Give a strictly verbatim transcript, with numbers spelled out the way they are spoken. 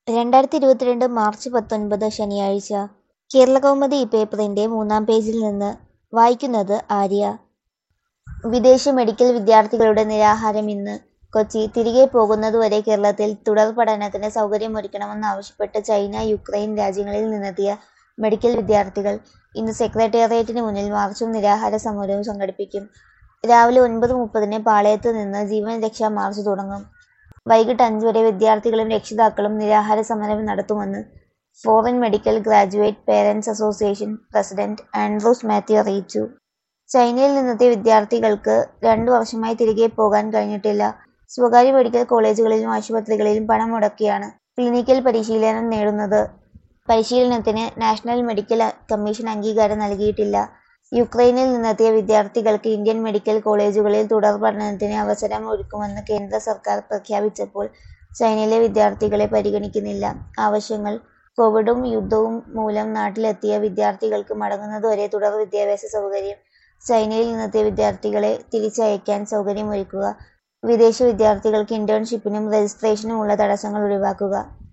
രണ്ടായിരത്തി ഇരുപത്തിരണ്ട് മാർച്ച് പത്തൊൻപത് ശനിയാഴ്ച. കേരളകൗമുദി പേപ്പറിന്റെ മൂന്നാം പേജിൽ നിന്ന് വായിക്കുന്നത് ആര്യ. വിദേശ മെഡിക്കൽ വിദ്യാർത്ഥികളുടെ നിരാഹാരം ഇന്ന്. കൊച്ചി. തിരികെ പോകുന്നതുവരെ കേരളത്തിൽ തുടർ പഠനത്തിന് സൗകര്യമൊരുക്കണമെന്നാവശ്യപ്പെട്ട് ചൈന, യുക്രൈൻ രാജ്യങ്ങളിൽ നിന്നെത്തിയ മെഡിക്കൽ വിദ്യാർത്ഥികൾ ഇന്ന് സെക്രട്ടേറിയറ്റിന് മുന്നിൽ മാർച്ചും നിരാഹാര സമരവും സംഘടിപ്പിക്കും. രാവിലെ ഒൻപത് മുപ്പതിന് പാളയത്ത് നിന്ന് ജീവൻ രക്ഷാ മാർച്ച് തുടങ്ങും. വൈകിട്ട് അഞ്ച് വരെ വിദ്യാർത്ഥികളും രക്ഷിതാക്കളും നിരാഹാര സമരം നടത്തുമെന്ന് foreign medical graduate parents association president Andrews Mathew അറിയിച്ചു. ചൈനയിൽ നിന്നെത്തിയ വിദ്യാർത്ഥികൾക്ക് രണ്ടു വർഷമായി തിരികെ പോകാൻ കഴിഞ്ഞിട്ടില്ല. സ്വകാര്യ മെഡിക്കൽ കോളേജുകളിലും ആശുപത്രികളിലും പണം മുടക്കിയാണ് ക്ലിനിക്കൽ പരിശീലനം നേടുന്നത്. പരിശീലനത്തിന് നാഷണൽ മെഡിക്കൽ കമ്മീഷൻ അംഗീകാരം നൽകിയിട്ടില്ല. യുക്രൈനിൽ നിന്നെത്തിയ വിദ്യാർത്ഥികൾക്ക് ഇന്ത്യൻ മെഡിക്കൽ കോളേജുകളിൽ തുടർ പഠനത്തിന് അവസരം ഒരുക്കുമെന്ന് കേന്ദ്ര സർക്കാർ പ്രഖ്യാപിച്ചപ്പോൾ ചൈനയിലെ വിദ്യാർത്ഥികളെ പരിഗണിക്കുന്നില്ല. ആവശ്യങ്ങൾ: കോവിഡും യുദ്ധവും മൂലം നാട്ടിലെത്തിയ വിദ്യാർത്ഥികൾക്ക് മടങ്ങുന്നതുവരെ തുടർ വിദ്യാഭ്യാസ സൗകര്യം, ചൈനയിൽ നിന്നെത്തിയ വിദ്യാർത്ഥികളെ തിരിച്ചയക്കാൻ സൗകര്യമൊരുക്കുക, വിദേശ വിദ്യാർത്ഥികൾക്ക് ഇന്റേൺഷിപ്പിനും രജിസ്ട്രേഷനുമുള്ള തടസ്സങ്ങൾ ഒഴിവാക്കുക.